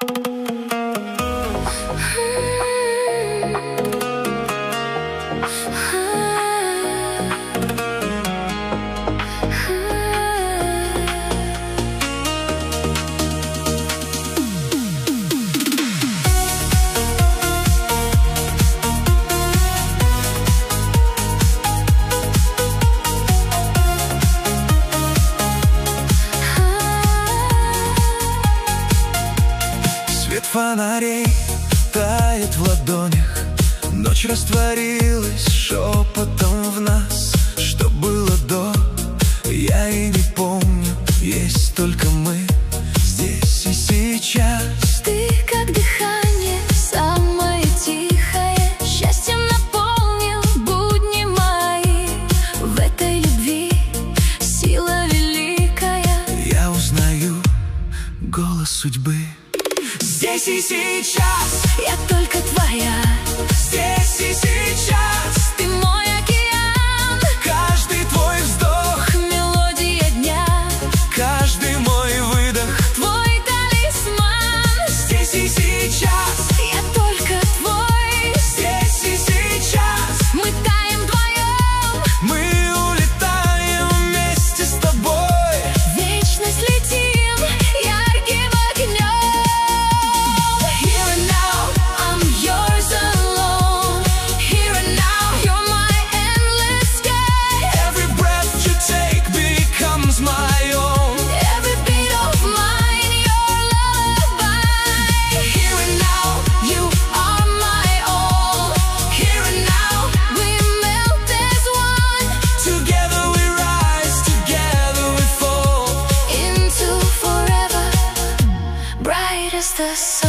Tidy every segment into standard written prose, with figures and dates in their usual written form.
Фонарей тает в ладонях, ночь растворилась шепотом в нас. Что было до, я и не помню. Есть только мы здесь и сейчас. Ты как дыхание, самое тихое, счастьем наполнил будни мои. В этой любви сила великая. Я узнаю голос судьбы. Здесь и сейчас я только твоя. Здесь и сейчас ты мой океан. Каждый твой вздох — мелодия дня. Каждый мой выдох — твой талисман. Здесь и сейчас я только твой. Здесь и сейчас мы таем вдвоем. Мы улетаем вместе с тобой. Вечность летим ярким огнем. The sun.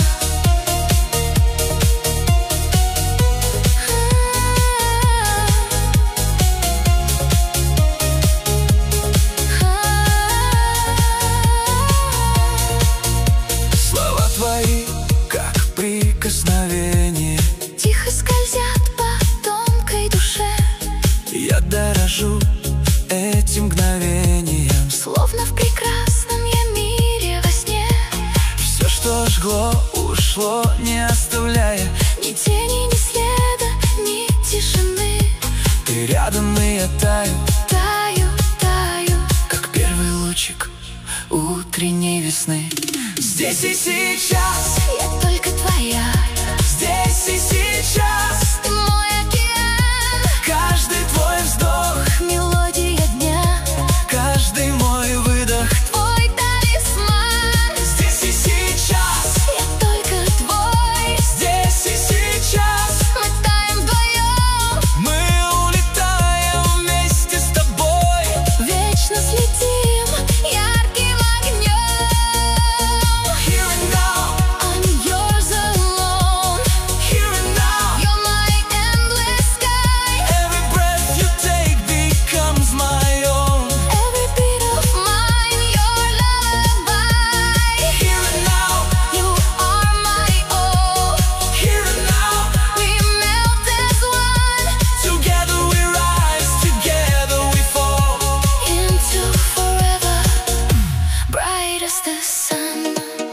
Слова твои, как прикосновение, тихо скользят по тонкой душе. Я дорожу этим мгновением, словно в прекрасном я мире во сне. Все, что жгло, ушло, не оставляя ни тени, ни следа, ни тишины. Ты рядом, и я таю, таю, таю, как первый лучик утренней весны. Здесь и сейчас я только твоя. Здесь и сейчас ты мой океан. Каждый твой вздох — мелодия дня. Каждый мой выдох — твой талисман. Здесь и сейчас я только твой. Здесь и сейчас мы таем вдвоем. Мы улетаем вместе с тобой. Вечность летим ярким огнем. Here and now I'm yours alone. Here and now You're my endless sky. Every breath you take becomes my own. Every beat of mine, your lullaby. Here and now You are my all. Here and now We melt as one. Together we rise, together we fall. Into forever, bright as the sun.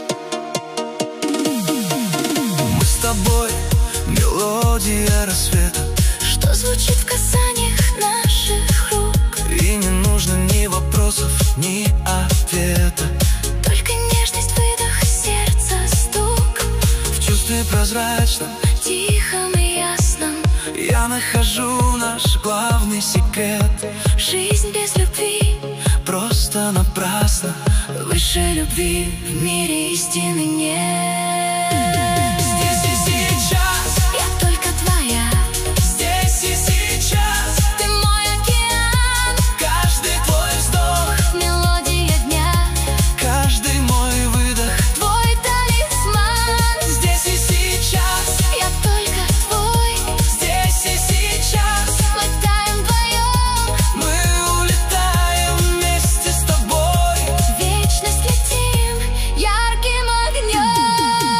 Мы с тобой мелодия рассвета, Что звучит в касаниях наших рук. и не нужно ни вопросов, ни ответа. Только нежность, выдох, сердца стук. В чувстве прозрачном, Тихом и ясном. я нахожу наш главный секрет. Жизнь без любви Просто напрасно. выше любви в мире истины нет. Здесь и сейчас Я только твоя. Здесь и сейчас Ты мой океан. Каждый твой вздох, Мелодия дня. каждый мой выдох. Твой талисман. Здесь и сейчас Я только твой. Здесь и сейчас Мы таем вдвоем. мы улетаем вместе с тобой. Вечность летим ярким огнем.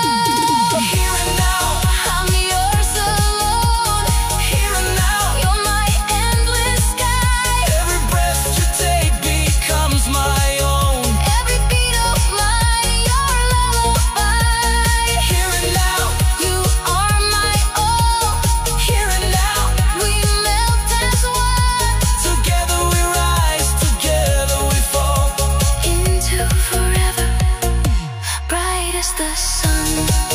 просто сон.